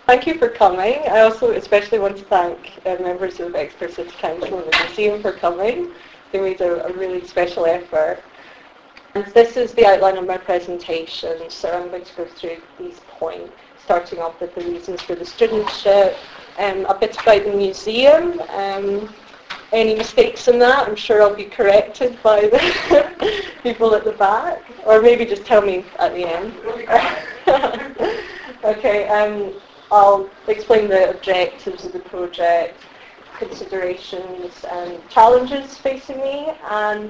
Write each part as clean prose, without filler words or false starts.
Thank you for coming. I also especially want to thank members of Exeter City Council and the museum for coming. They made a really special effort. And this is the outline of my presentation, so I'm going to go through these points, starting off with the reasons for the studentship, a bit about the museum. Any mistakes in that, I'm sure I'll be corrected by the people at the back, or maybe just tell me at the end. Okay, I'll explain the objectives of the project, considerations and challenges facing me, and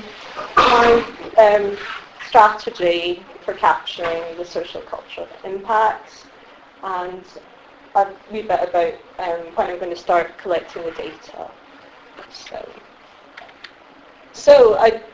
my strategy for capturing the social cultural impacts, and a wee bit about when I'm going to start collecting the data. So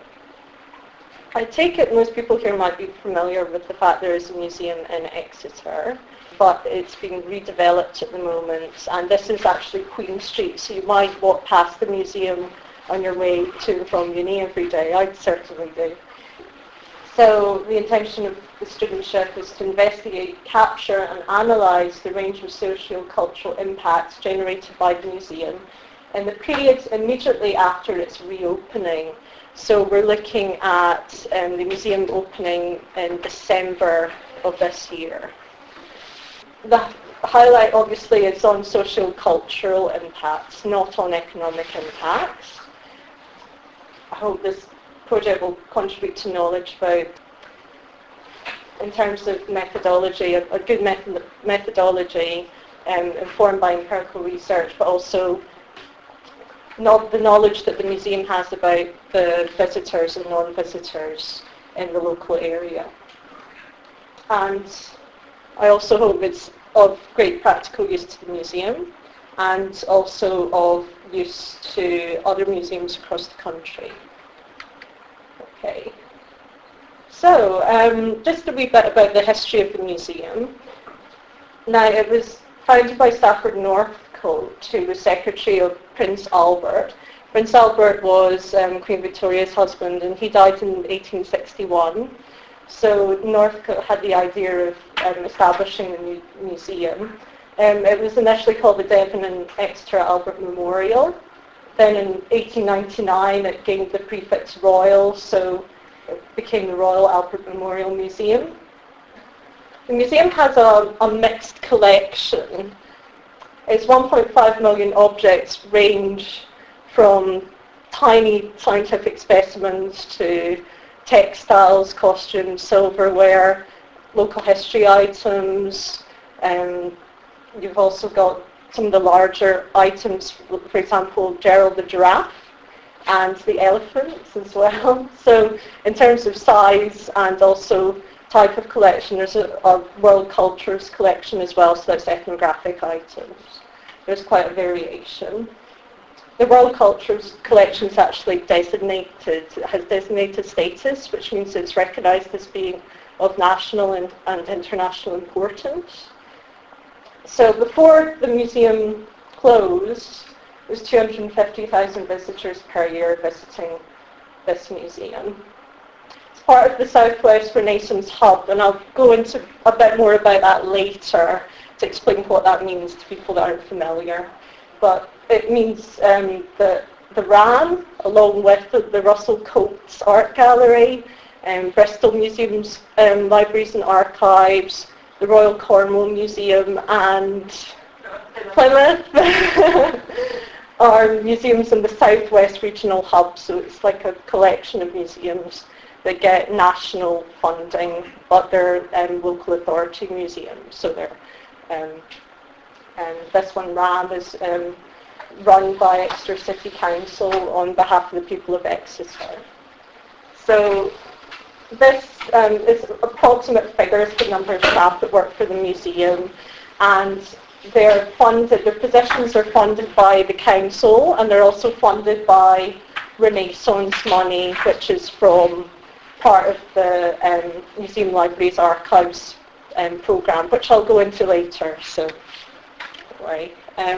I take it most people here might be familiar with the fact there is a museum in Exeter, but it's being redeveloped at the moment, and this is actually Queen Street, so you might walk past the museum on your way to and from uni every day. I certainly do. So the intention of the studentship is to investigate, capture and analyse the range of socio-cultural impacts generated by the museum in the period immediately after its reopening. So we're looking at the museum opening in December of this year. The highlight obviously is on socio-cultural impacts, not on economic impacts. I hope this project will contribute to knowledge about, in terms of methodology, a good methodology informed by empirical research, but also the knowledge that the museum has about the visitors and non-visitors in the local area. And I also hope it's of great practical use to the museum and also of use to other museums across the country. Okay. So, just a wee bit about the history of the museum. Now, it was founded by Stafford Northcote, who was secretary of Prince Albert. Prince Albert was Queen Victoria's husband, and he died in 1861. So Northcote had the idea of establishing a museum. It was initially called the Devon and Exeter Albert Memorial. Then in 1899 it gained the prefix Royal, so it became the Royal Albert Memorial Museum. The museum has a mixed collection. Its 1.5 million objects range from tiny scientific specimens to textiles, costumes, silverware, local history items. You've also got some of the larger items, for example, Gerald the giraffe and the elephants as well. So in terms of size and also type of collection, there's a world cultures collection as well, so that's ethnographic items. There's quite a variation. The World Cultures Collection is actually has designated status, which means it's recognised as being of national and international importance. So before the museum closed, there was 250,000 visitors per year visiting this museum. It's part of the Southwest Renaissance Hub, and I'll go into a bit more about that later to explain what that means to people that aren't familiar. But it means that the RAM, along with the Russell Coates Art Gallery, Bristol Museum's Libraries and Archives, the Royal Cornwall Museum and Plymouth are museums in the Southwest Regional Hub, so it's like a collection of museums that get national funding, but they're local authority museums. So they're this one, RAM, is run by Exeter City Council on behalf of the people of Exeter. So this is approximate figures for the number of staff that work for the museum, and their positions are funded by the council, and they're also funded by Renaissance money, which is from part of the Museum Libraries Archives programme, which I'll go into later. So, don't worry.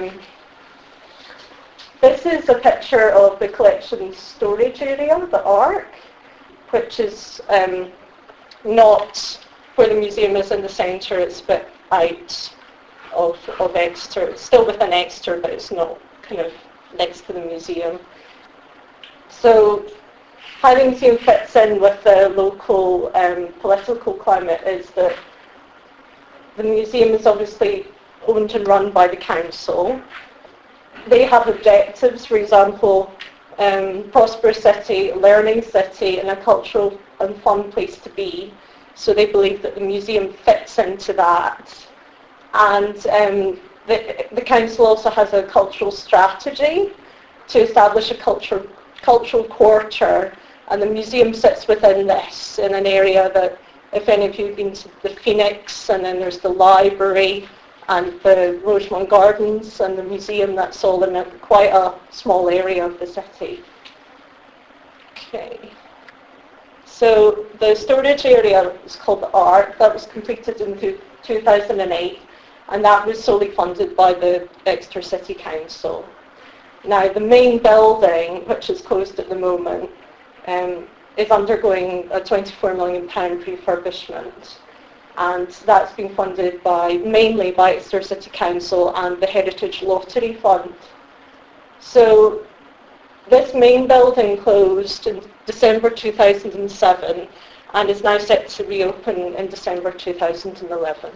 This is a picture of the collection storage area, the Ark, which is not where the museum is in the centre, it's a bit out of Exeter. It's still within Exeter, but it's not kind of next to the museum. So how the museum fits in with the local political climate is that the museum is obviously owned and run by the council. They have objectives, for example, prosperous city, learning city, and a cultural and fun place to be. So they believe that the museum fits into that. And the council also has a cultural strategy to establish a cultural quarter, and the museum sits within this in an area that, if any of you have been to the Phoenix, and then there's the library and the Rosemont Gardens and the museum, that's all in quite a small area of the city. Okay. So the storage area is called the Ark. That was completed in 2008, and that was solely funded by the Exeter City Council. Now the main building, which is closed at the moment, is undergoing a £24 million refurbishment, and that's been funded mainly by Exeter City Council and the Heritage Lottery Fund. So this main building closed in December 2007 and is now set to reopen in December 2011.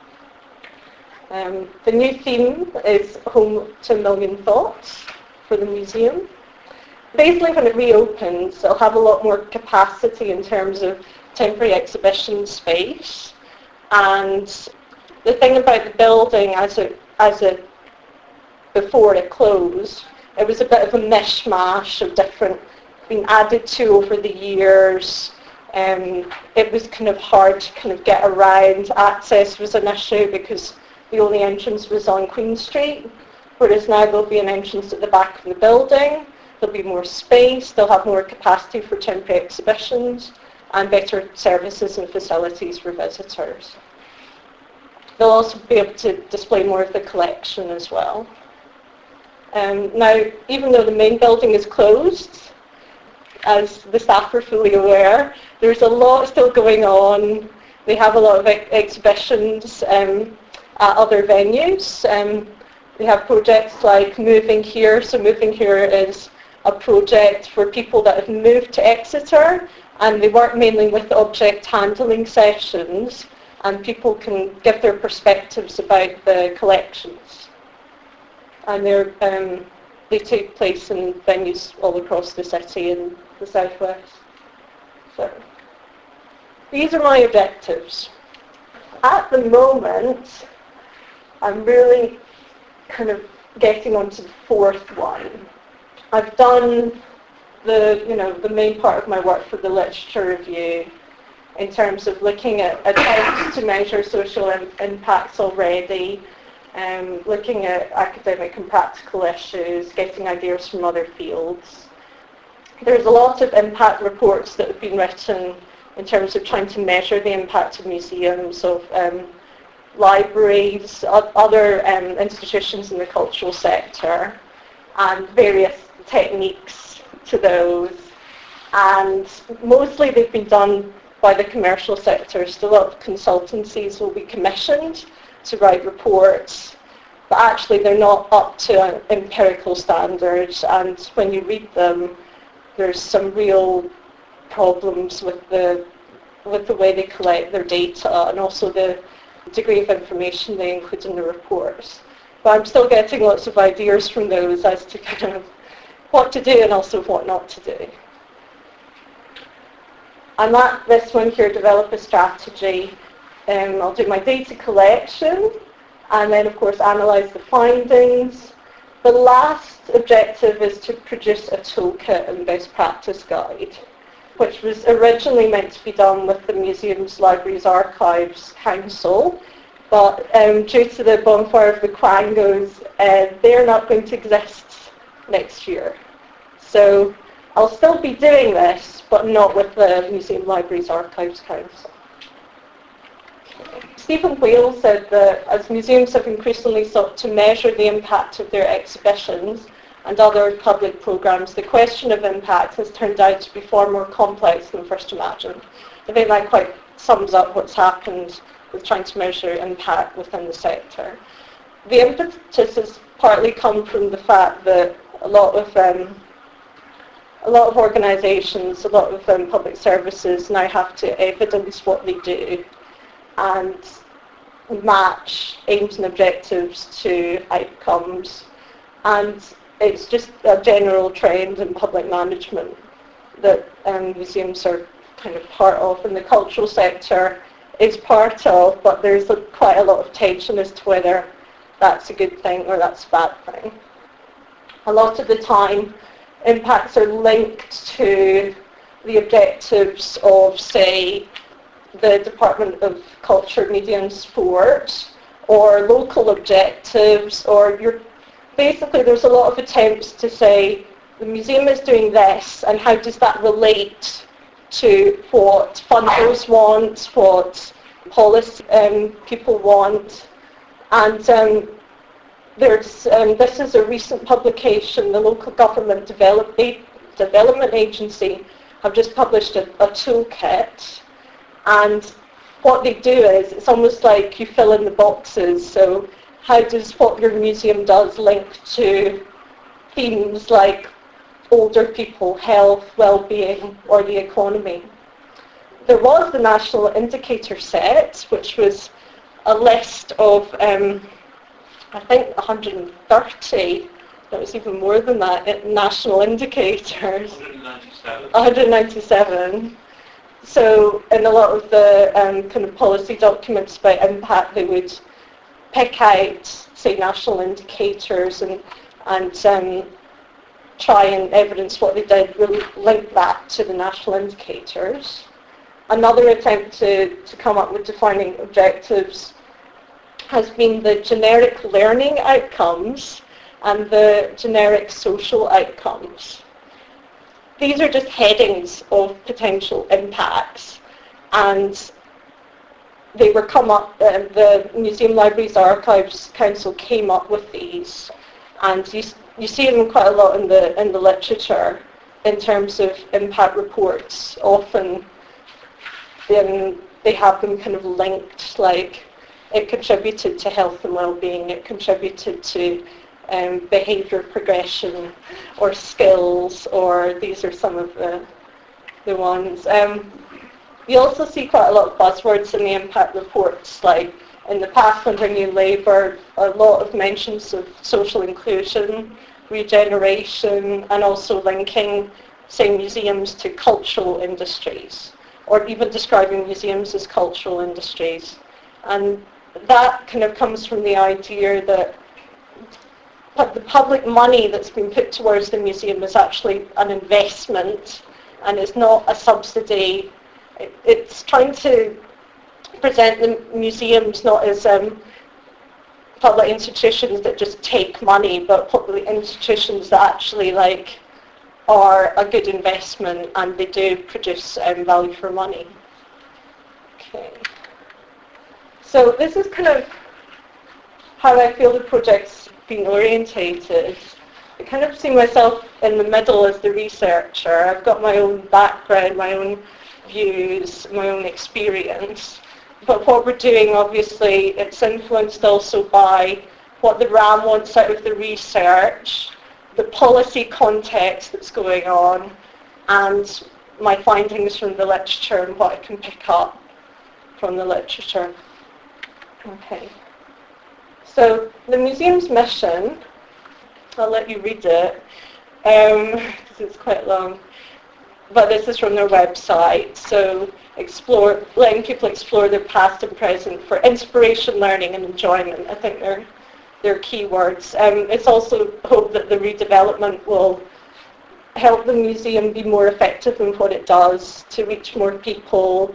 The new theme is Home to a Million Thoughts for the museum. Basically, when it reopens, it'll have a lot more capacity in terms of temporary exhibition space. And the thing about the building, before it closed, it was a bit of a mishmash of different, been added to over the years. It was kind of hard to kind of get around. Access was an issue because the only entrance was on Queen Street, whereas now there'll be an entrance at the back of the building. There'll be more space, they'll have more capacity for temporary exhibitions, and better services and facilities for visitors. They'll also be able to display more of the collection as well. Now, even though the main building is closed, as the staff are fully aware, there's a lot still going on. They have a lot of exhibitions at other venues. They have projects like Moving Here. So Moving Here is a project for people that have moved to Exeter, and they work mainly with object handling sessions, and people can give their perspectives about the collections. And they take place in venues all across the city in the southwest. So these are my objectives. At the moment, I'm really kind of getting onto the fourth one. I've done the main part of my work for the literature review in terms of looking at attempts to measure social impacts already, looking at academic and practical issues, getting ideas from other fields. There's a lot of impact reports that have been written in terms of trying to measure the impact of museums, of libraries, other institutions in the cultural sector, and various techniques to those. And mostly they've been done by the commercial sector. So a lot of consultancies will be commissioned to write reports, but actually they're not up to empirical standards, and when you read them, there's some real problems with the way they collect their data and also the degree of information they include in the reports. But I'm still getting lots of ideas from those as to kind of what to do and also what not to do. I'm at this one here, develop a strategy. I'll do my data collection and then of course analyse the findings. The last objective is to produce a toolkit and best practice guide, which was originally meant to be done with the Museums, Libraries, Archives Council, but due to the bonfire of the Quangos, they're not going to exist next year. So I'll still be doing this, but not with the Museum, Libraries, Archives Council. Stephen Whale said that as museums have increasingly sought to measure the impact of their exhibitions and other public programs, the question of impact has turned out to be far more complex than first imagined. I think that quite sums up what's happened with trying to measure impact within the sector. the impetus has partly come from the fact that a lot of organisations, a lot of public services now have to evidence what they do and match aims and objectives to outcomes. And it's just a general trend in public management that museums are kind of part of, and the cultural sector is part of, but there's quite a lot of tension as to whether that's a good thing or that's a bad thing. A lot of the time, impacts are linked to the objectives of, say, the Department of Culture, Media and Sport, or local objectives, or basically there's a lot of attempts to say the museum is doing this, and how does that relate to what funders want, what policy people want. And this is a recent publication. The Local Government Development Agency have just published a toolkit, and what they do is, it's almost like you fill in the boxes. So how does what your museum does link to themes like older people, health, well-being, or the economy? There was the National Indicator Set, which was a list of, I think, 130, that was even more than that, national indicators. 197. 197. So in a lot of the kind of policy documents about impact, they would pick out, say, national indicators and try and evidence what they did, really link that to the national indicators. Another attempt to come up with defining objectives has been the generic learning outcomes and the generic social outcomes. These are just headings of potential impacts, and they were the Museum Libraries Archives Council came up with these, and you see them quite a lot in the literature in terms of impact reports. Often they have them kind of linked, like it contributed to health and well-being, it contributed to behaviour progression or skills, or these are some of the ones. You also see quite a lot of buzzwords in the impact reports, like in the past under New Labour, a lot of mentions of social inclusion, regeneration, and also linking, say, museums to cultural industries, or even describing museums as cultural industries. And that kind of comes from the idea that the public money that's been put towards the museum is actually an investment and it's not a subsidy. It's trying to present the museums not as public institutions that just take money, but public institutions that actually are a good investment and they do produce value for money. Okay. So this is kind of how I feel the project's been orientated. I kind of see myself in the middle as the researcher. I've got my own background, my own views, my own experience. But what we're doing, obviously, it's influenced also by what the RAM wants out of the research, the policy context that's going on, and my findings from the literature and what I can pick up from the literature. Okay. So the museum's mission, I'll let you read it, because it's quite long, but this is from their website. So letting people explore their past and present for inspiration, learning and enjoyment. I think they're key words. It's also hoped that the redevelopment will help the museum be more effective in what it does, to reach more people.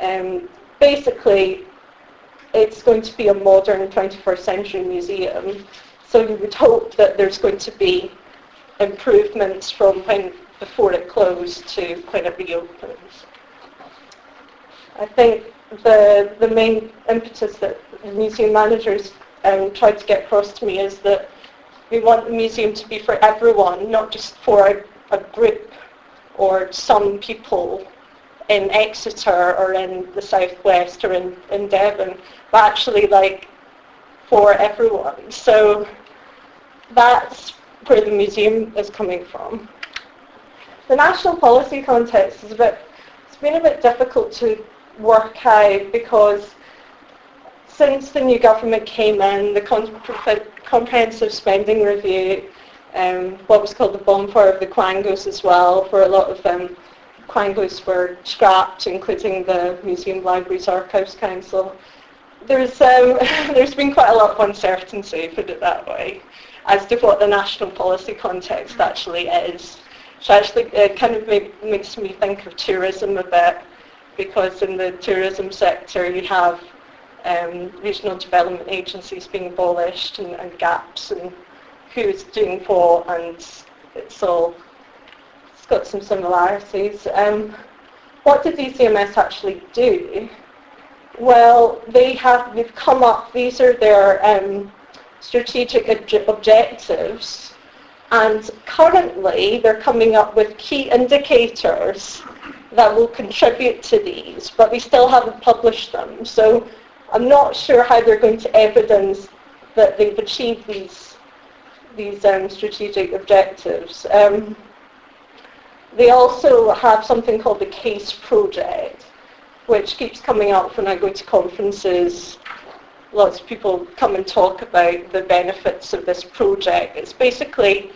Basically, it's going to be a modern 21st century museum, so you would hope that there's going to be improvements from before it closed to when it reopens. I think the main impetus that the museum managers tried to get across to me is that we want the museum to be for everyone, not just for a group or some people in Exeter or in the southwest or in Devon, but actually for everyone. So that's where the museum is coming from. The national policy context is it's been a bit difficult to work out because since the new government came in, the comprehensive spending review, what was called the bonfire of the quangos as well, where a lot of quangos were scrapped, including the Museum Libraries Archives Council. There's been quite a lot of uncertainty, put it that way, as to what the national policy context actually is. So actually it kind of makes me think of tourism a bit, because in the tourism sector you have regional development agencies being abolished and gaps and who's doing what, and it's got some similarities. What did DCMS actually do? Well, they've come up, these are their strategic objectives, and currently they're coming up with key indicators that will contribute to these, but we still haven't published them. So I'm not sure how they're going to evidence that they've achieved these strategic objectives. They also have something called the CASE project, which keeps coming up when I go to conferences. Lots of people come and talk about the benefits of this project. It's basically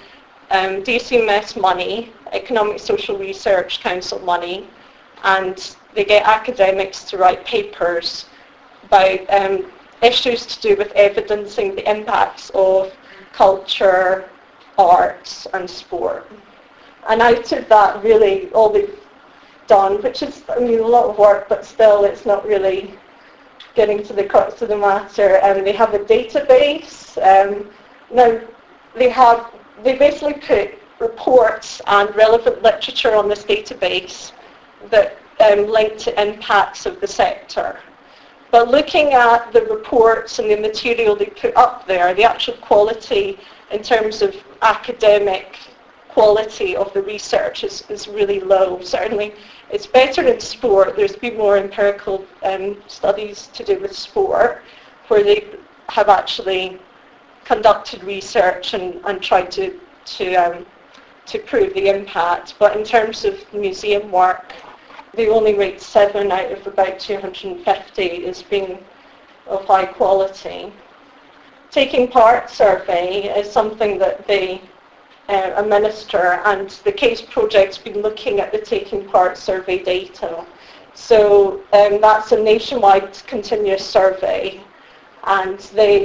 DCMS money, Economic Social Research Council money, and they get academics to write papers about issues to do with evidencing the impacts of culture, arts and sport. And out of that, really, all they've done, which is, I mean, a lot of work, but still it's not really getting to the crux of the matter. They have a database. Now, they basically put reports and relevant literature on this database that link to impacts of the sector. But looking at the reports and the material they put up there, the actual quality in terms of academic quality of the research is really low. Certainly it's better in sport. There's been more empirical studies to do with sport where they have actually conducted research and tried to prove the impact. But in terms of museum work, they only rate 7 out of about 250 as being of high quality. Taking part survey is something that they administer, and the CASE project's been looking at the taking part survey data. So that's a nationwide continuous survey, and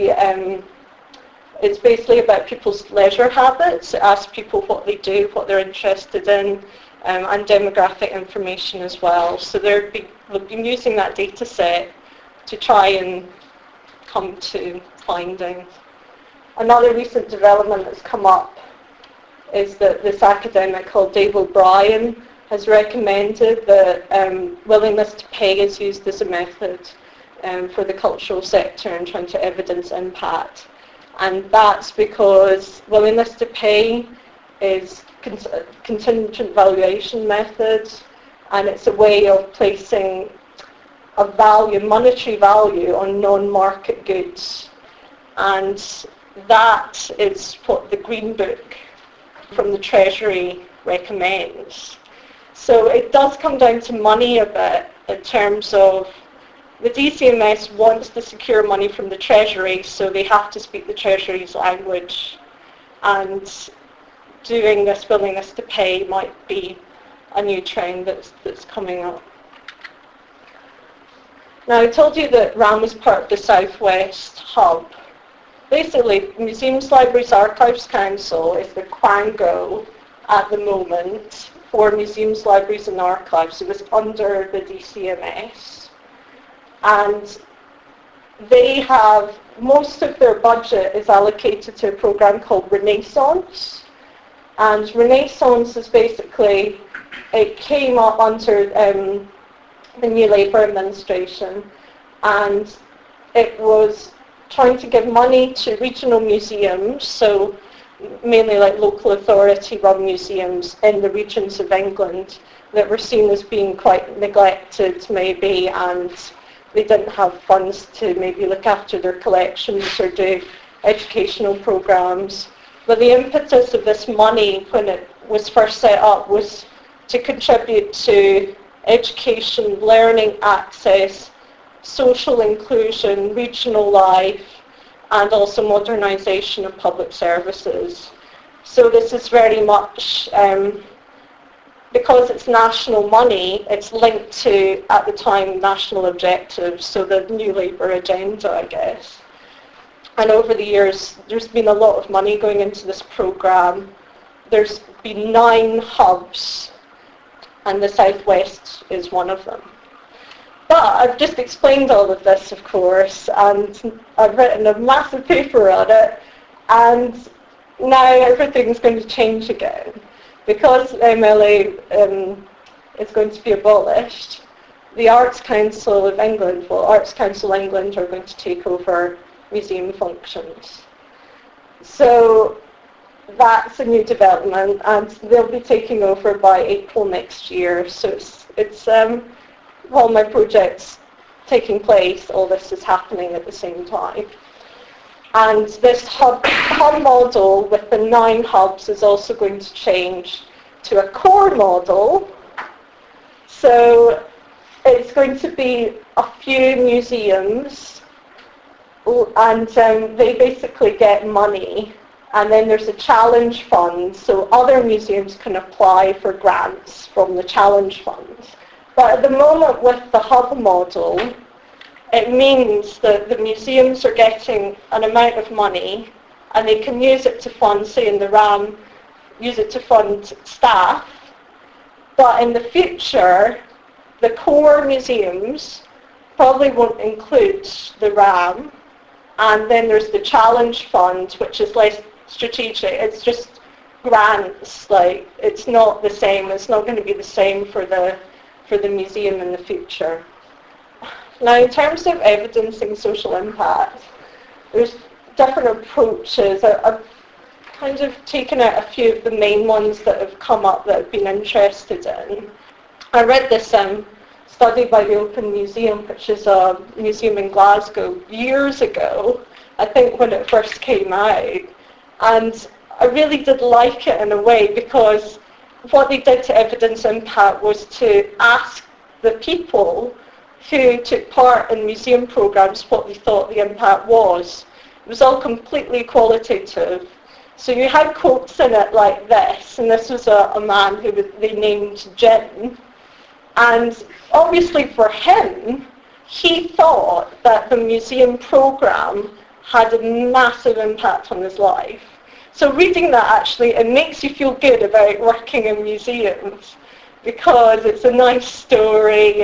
it's basically about people's leisure habits. It asks people what they do, what they're interested in, and demographic information as well. So they've been using that data set to try and come to findings. Another recent development that's come up is that this academic called Dave O'Brien has recommended that willingness to pay is used as a method for the cultural sector in trying to evidence impact. And that's because willingness to pay is a contingent valuation method, and it's a way of placing a value, monetary value, on non-market goods. And that is what the Green Book from the Treasury recommends. So it does come down to money a bit in terms of the DCMS wants to secure money from the Treasury, so they have to speak the Treasury's language. And doing this willingness to pay might be a new trend that's coming up. Now, I told you that RAM was part of the Southwest Hub. Basically, Museums, Libraries, Archives Council is the quango at the moment for museums, libraries and archives. It was under the DCMS. And they have, most of their budget is allocated to a program called Renaissance. And Renaissance is basically, it came up under the new Labour administration, and it was trying to give money to regional museums, so mainly like local authority run museums in the regions of England that were seen as being quite neglected maybe, and they didn't have funds to maybe look after their collections or do educational programs. But the impetus of this money when it was first set up was to contribute to education, learning access, social inclusion, regional life, and also modernisation of public services. So this is very much, because it's national money, it's linked to, at the time, national objectives, so the New Labour agenda, I guess. And over the years, there's been a lot of money going into this programme. There's been 9 hubs, and the Southwest is one of them. But I've just explained all of this, of course, and I've written a massive paper on it, and now everything's going to change again. Because MLA is going to be abolished, the Arts Council of England, well, Arts Council England are going to take over museum functions. So that's a new development, and they'll be taking over by April next year. So it's while my project's taking place, all this is happening at the same time. And this hub model with the 9 hubs is also going to change to a core model. So it's going to be a few museums, and they basically get money. And then there's a challenge fund, so other museums can apply for grants from the challenge fund. But at the moment with the hub model, it means that the museums are getting an amount of money and they can use it to fund, say in the RAM, use it to fund staff. But in the future, the core museums probably won't include the RAM. And then there's the challenge fund, which is less strategic. It's just grants, like it's not the same. It's not going to be the same for the museum in the future. Now, in terms of evidencing social impact, there's different approaches. I've kind of taken out a few of the main ones that have come up that I've been interested in. I read this study by the Open Museum, which is a museum in Glasgow, years ago, I think when it first came out. And I really did like it in a way, because what they did to evidence impact was to ask the people who took part in museum programs what they thought the impact was. It was all completely qualitative. So you had quotes in it like this, and this was a man who they named Jim. And obviously for him, he thought that the museum program had a massive impact on his life. So reading that, actually, it makes you feel good about working in museums, because it's a nice story.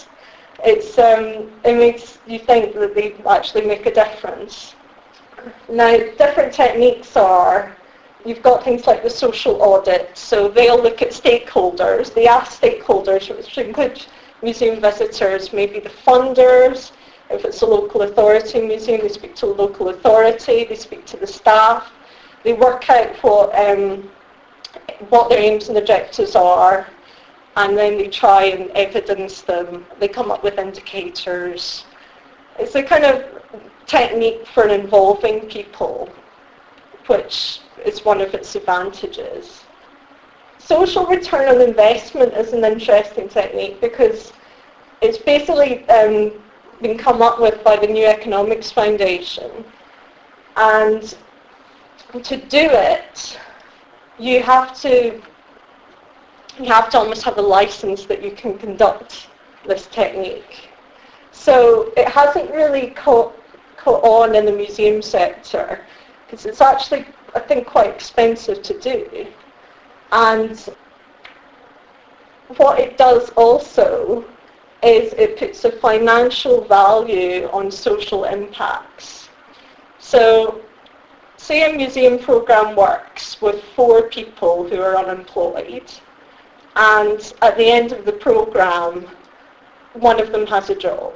It makes you think that they actually make a difference. Now, different techniques are, you've got things like the social audit. So they'll look at stakeholders. They ask stakeholders, which include museum visitors, maybe the funders. If it's a local authority museum, they speak to a local authority. They speak to the staff. They work out what their aims and objectives are, and then they try and evidence them. They come up with indicators. It's a kind of technique for involving people, which is one of its advantages. Social return on investment is an interesting technique, because it's basically been come up with by the New Economics Foundation. And to do it, you have to almost have a license that you can conduct this technique. So it hasn't really caught on in the museum sector, because it's actually, I think, quite expensive to do. And what it does also is it puts a financial value on social impacts. So say a museum program works with 4 people who are unemployed, and at the end of the program, one of them has a job,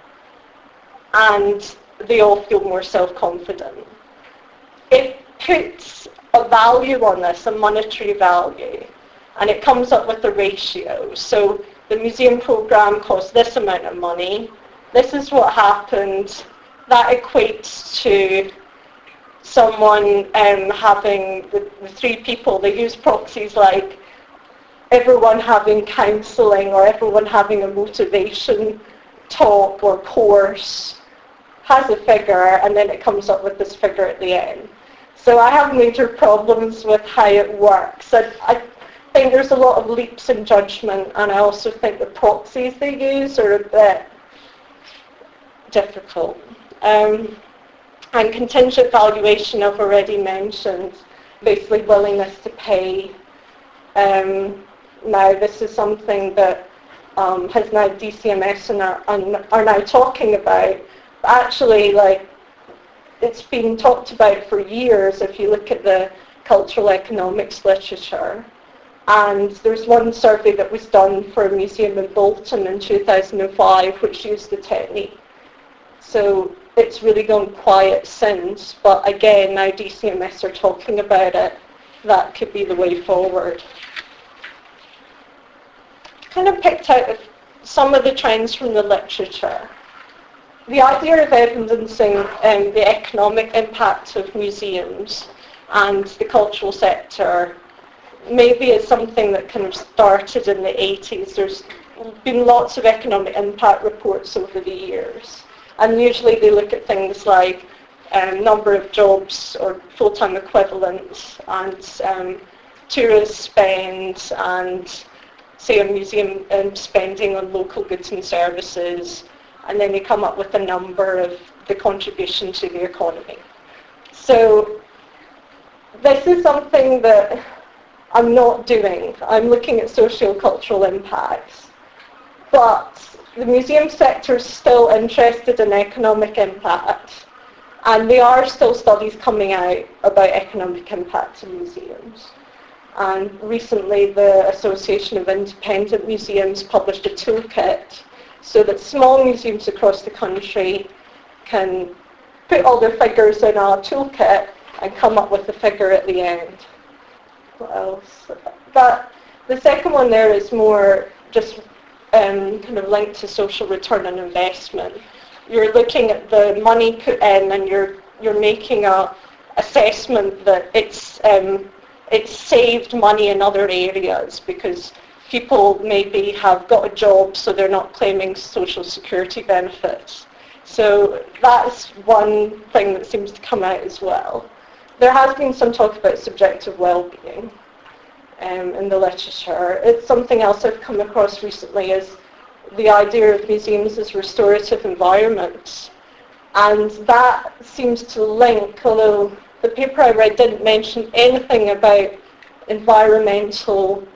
and they all feel more self-confident. It puts a value on this, a monetary value, and it comes up with a ratio. So the museum program costs this amount of money, this is what happened. That equates to someone having the three people, they use proxies like everyone having counselling or everyone having a motivation talk or course, has a figure, and then it comes up with this figure at the end. So I have major problems with how it works. I think there's a lot of leaps in judgment, and I also think the proxies they use are a bit difficult. And contingent valuation I've already mentioned, basically willingness to pay. Now this is something that has now DCMS and are now talking about. Actually, like, it's been talked about for years if you look at the cultural economics literature. And there's one survey that was done for a museum in Bolton in 2005 which used the technique. So it's really gone quiet since, but again, now DCMS are talking about it. That could be the way forward. Kind of picked out some of the trends from the literature. The idea of evidencing the economic impact of museums and the cultural sector maybe is something that kind of started in the 80s. There's been lots of economic impact reports over the years. And usually they look at things like number of jobs or full-time equivalents and tourist spend and, say, a museum spending on local goods and services, and then they come up with a number of the contribution to the economy. So this is something that I'm not doing. I'm looking at socio-cultural impacts. But the museum sector is still interested in economic impact, and there are still studies coming out about economic impact of museums. And recently the Association of Independent Museums published a toolkit so that small museums across the country can put all their figures in a toolkit and come up with a figure at the end. What else? But the second one there is more just kind of linked to social return on investment. You're looking at the money put in and you're making a assessment that it's saved money in other areas because people maybe have got a job so they're not claiming social security benefits. So that's one thing that seems to come out as well. There has been some talk about subjective well-being in the literature. It's something else I've come across recently is the idea of museums as restorative environments. And that seems to link, although the paper I read didn't mention anything about environmental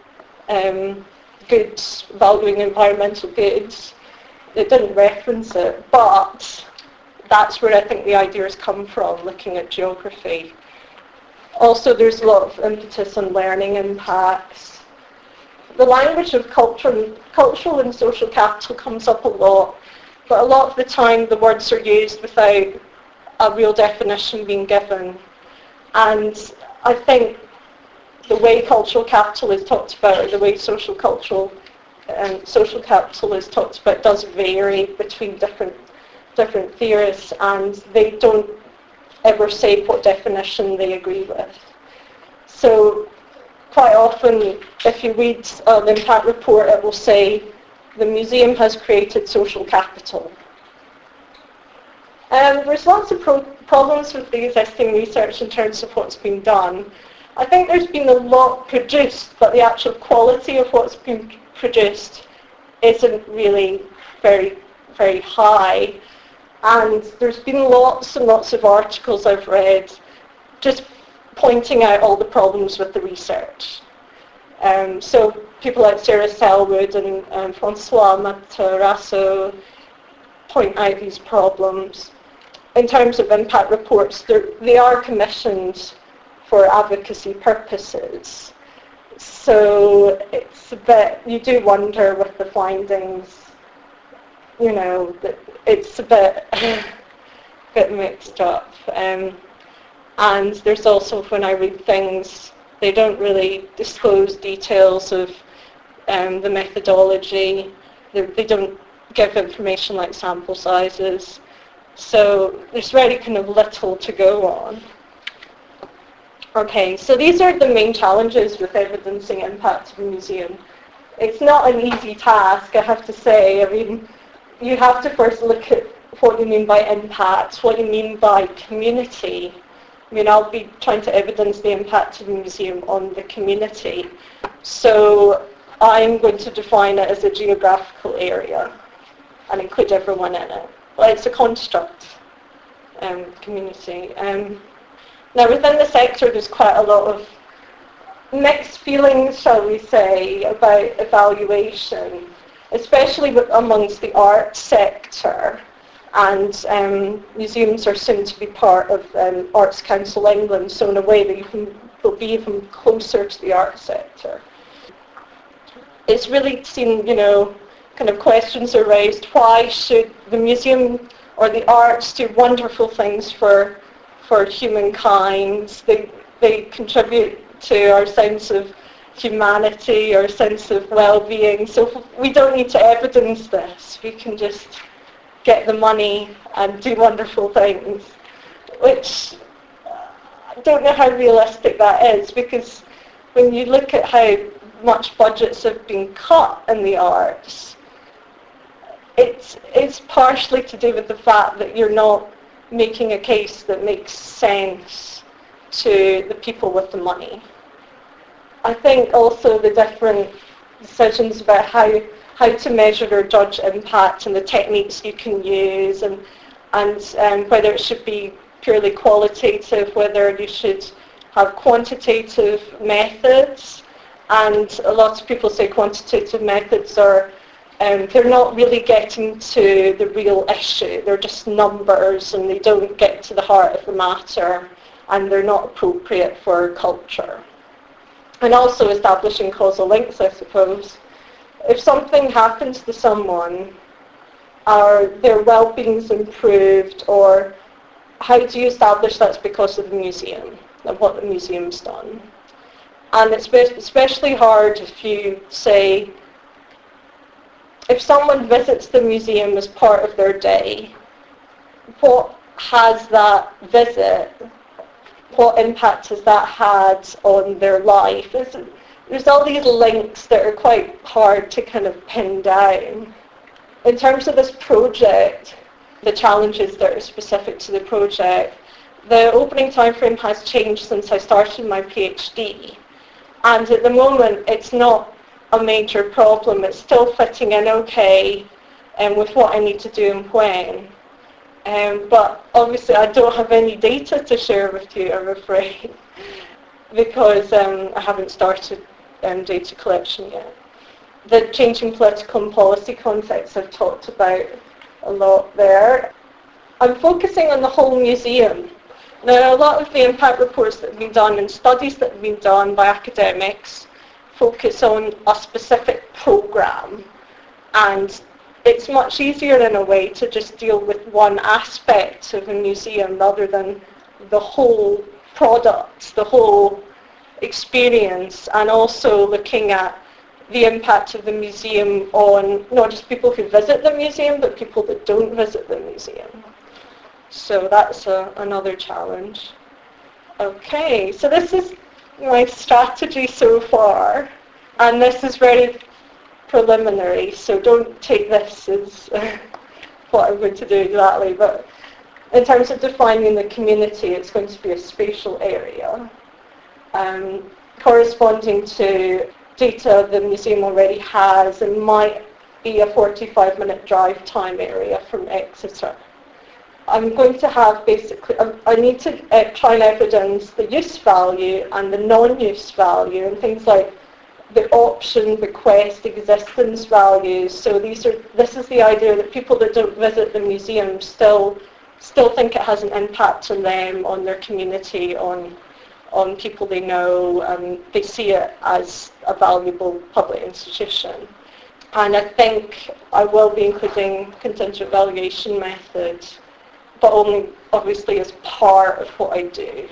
goods, valuing environmental goods. It didn't reference it, but that's where I think the ideas come from, looking at geography. Also, there's a lot of impetus on learning impacts. The language of cultural and social capital comes up a lot, but a lot of the time the words are used without a real definition being given. And I think the way cultural capital is talked about, or the way social capital is talked about, does vary between different theorists, and they don't ever say what definition they agree with. So quite often, if you read the impact report, it will say the museum has created social capital. There's lots of problems with the existing research in terms of what's been done. I think there's been a lot produced, but the actual quality of what's been produced isn't really very, very high. And there's been lots and lots of articles I've read just pointing out all the problems with the research. So people like Sarah Selwood and Francois Matarasso point out these problems. In terms of impact reports, they are commissioned for advocacy purposes. So it's a bit, you do wonder with the findings, you know, that it's a bit mixed up. And there's also, when I read things, they don't really disclose details of the methodology. They don't give information like sample sizes. So there's very kind of little to go on. Okay, so these are the main challenges with evidencing impact of a museum. It's not an easy task, I have to say. I mean, you have to first look at what you mean by impact, what you mean by community. I mean, I'll be trying to evidence the impact of the museum on the community. So I'm going to define it as a geographical area and include everyone in it. Well, it's a construct, community. Now, within the sector, there's quite a lot of mixed feelings, shall we say, about evaluation, especially amongst the art sector. And museums are soon to be part of Arts Council England, so in a way that they'll be even closer to the art sector. It's really seen, kind of questions are raised. Why should the museum or the arts do wonderful things for humankind? They contribute to our sense of humanity, our sense of well-being. So we don't need to evidence this. We can just get the money and do wonderful things, which I don't know how realistic that is, because when you look at how much budgets have been cut in the arts, it's partially to do with the fact that you're not making a case that makes sense to the people with the money. I think also the different decisions about how to measure or judge impact and the techniques you can use, and whether it should be purely qualitative, whether you should have quantitative methods. And a lot of people say quantitative methods are they're not really getting to the real issue. They're just numbers and they don't get to the heart of the matter, and they're not appropriate for culture. And also establishing causal links, I suppose. If something happens to someone, are their well-being's improved, or how do you establish that's because of the museum and what the museum's done? And it's especially hard if you say, if someone visits the museum as part of their day, what has that visit, what impact has that had on their life? There's all these links that are quite hard to kind of pin down. In terms of this project, the challenges that are specific to the project, the opening timeframe has changed since I started my PhD. And at the moment, it's not a major problem. It's still fitting in okay with what I need to do and when. But obviously, I don't have any data to share with you, I'm afraid, because I haven't started data collection yet. The changing political and policy context I've talked about a lot there. I'm focusing on the whole museum. Now, a lot of the impact reports that have been done and studies that have been done by academics focus on a specific program, and it's much easier in a way to just deal with one aspect of a museum rather than the whole product, the whole experience, and also looking at the impact of the museum on not just people who visit the museum, but people that don't visit the museum. So that's another challenge. Okay, so this is my strategy so far, and this is very preliminary, so don't take this as what I'm going to do exactly, but in terms of defining the community, it's going to be a spatial area corresponding to data the museum already has, and might be a 45-minute drive time area from Exeter. I'm going to have basically, I need to try and evidence the use value and the non-use value, and things like the option, bequest, existence values. So this is the idea that people that don't visit the museum still think it has an impact on them, on their community, on people they know, and they see it as a valuable public institution. And I think I will be including contingent valuation method, but only obviously as part of what I do.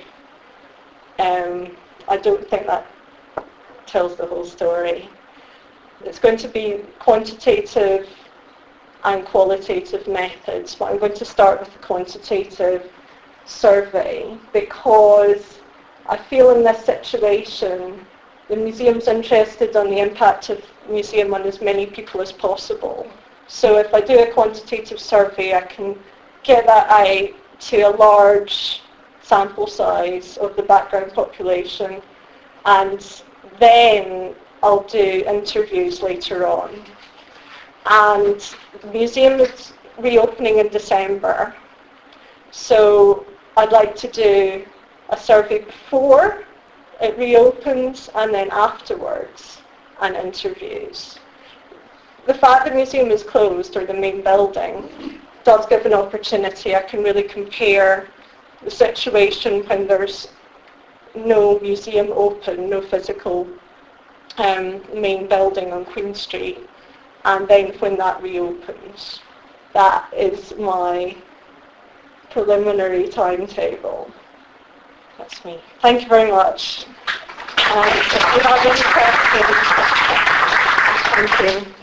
I don't think that tells the whole story. It's going to be quantitative and qualitative methods, but I'm going to start with the quantitative survey because I feel in this situation the museum's interested in the impact of the museum on as many people as possible. So if I do a quantitative survey, I can get that out to a large sample size of the background population, and then I'll do interviews later on. And the museum is reopening in December, so I'd like to do a survey before it reopens and then afterwards, and interviews. The fact the museum is closed, or the main building, does give an opportunity. I can really compare the situation when there's no museum open, no physical main building on Queen Street, and then when that reopens. That is my preliminary timetable. That's me. Thank you very much. If you have any questions, thank you.